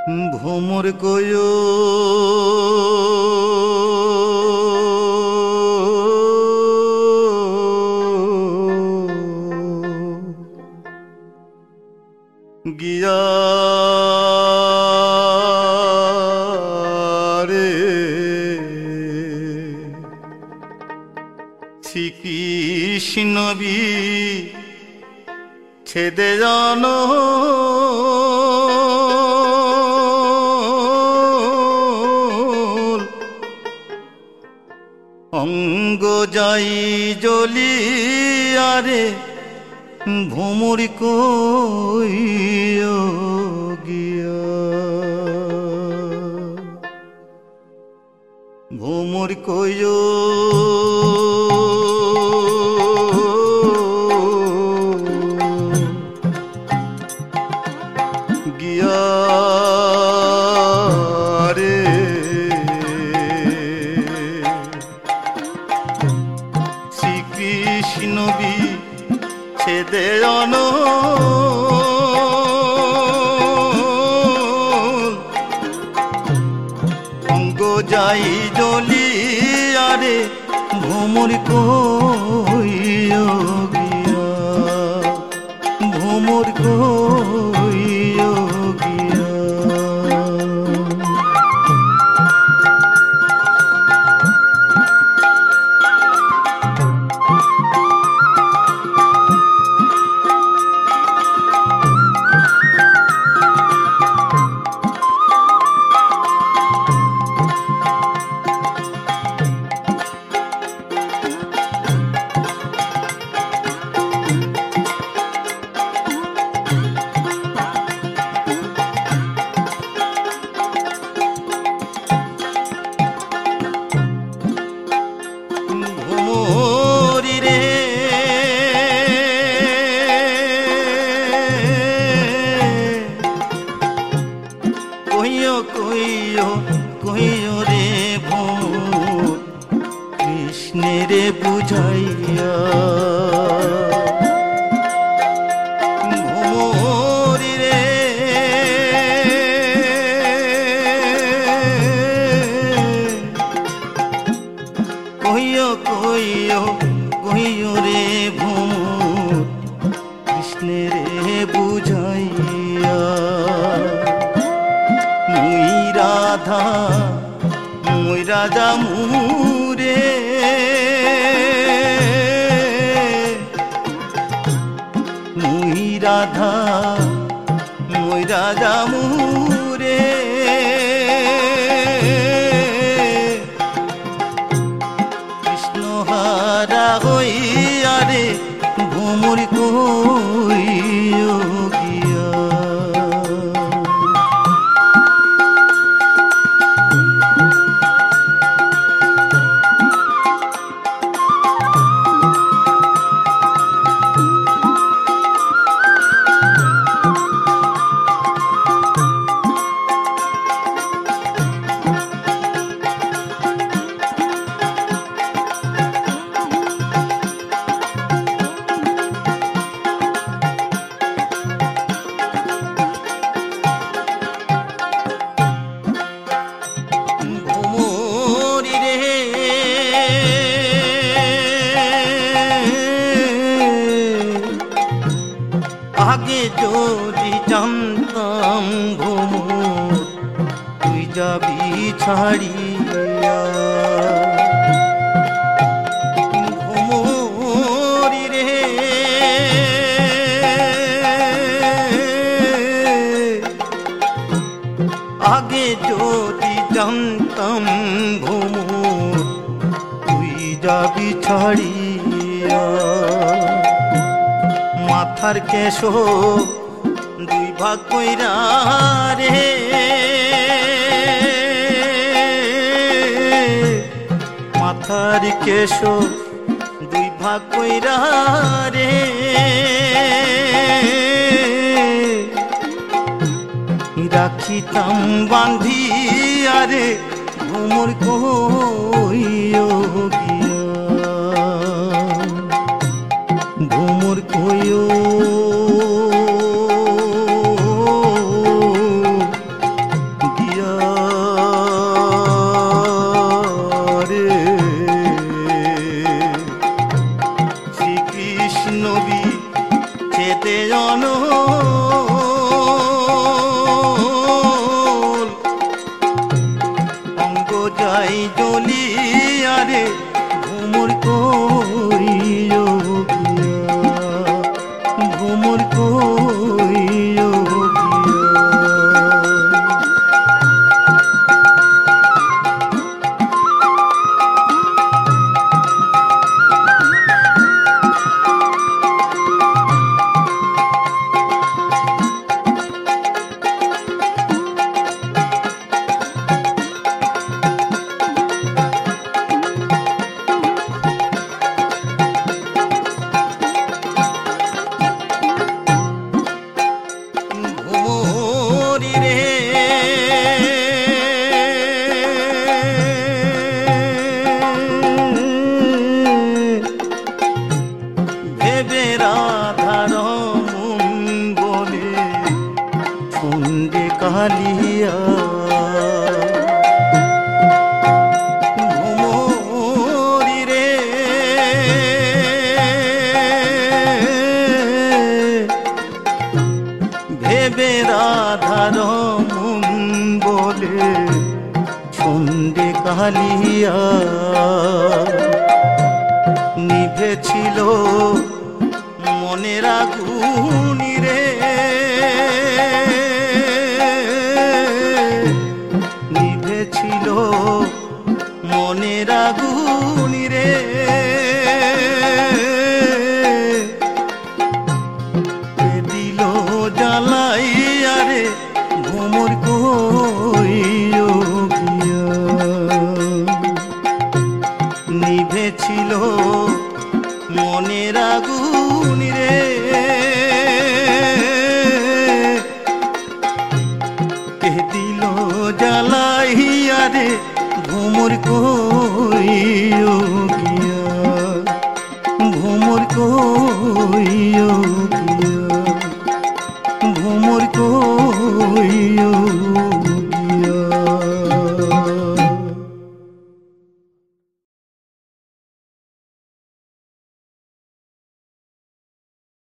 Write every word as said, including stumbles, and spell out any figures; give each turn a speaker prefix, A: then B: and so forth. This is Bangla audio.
A: ভোমর কয়ো গিয়া রে শ্রীকৃষ্ণ বি ছেদে জানো অঙ্গ যাই জ্বলিয়ারে ভোমর কইও গিয়া ভোমর কইও গিয়া রে শ্রীকৃষ্ণ বি ছেদে জানো অঙ্গ যাই জ্বলিয়ারে ভোমর কইও গিয়া ভোমর কইও গিয়া কইও কইও কইও রে ভোমর কৃষ্ণের বুঝাইয়া ভোমর রে কইও কইও কইও রে ভোমর কৃষ্ণের বুঝাইয়া মুই রাধা মুই রাজা মুরে মুই রাধা মুই রাজা মুরে কৃষ্ণ হারা হইয়া রে ভোমর কইও গিয়া আগে যদি জানতাম ভোমর তুই যাবি ছাড়িয়া ভোমর রে আগে যদি জানতাম ভোমর তুই যাবি ছাড়িয়া মাথার কেশ দুই ভাগ কইরা রে মাথার কেশ দুই ভাগ কইরা রে রাখিতাম বান্ধিয়া রে ভোমর কইও গিয়া ভোমর কইও কেঁদে অনল অঙ্গ যাই জ্বলিয়া রে ভ্রমর কইও গিয়া ভ্রমর কইও কালিয়া ভ্রমরি রে ভেবে রাধার মন বলে ছন্দে কালিয়া নিভেছিল মনের আগুনি রে ছিল মনের আগুনি রে দিল জ্বালাইয়া রে ভ্রমর কইও গিয়া নিভেছিল মনের আগুনি রে দিল জ্বালাইয়া রে ভ্রমর কইও গিয়া ভ্রমর কইও গিয়া ভ্রমর কইও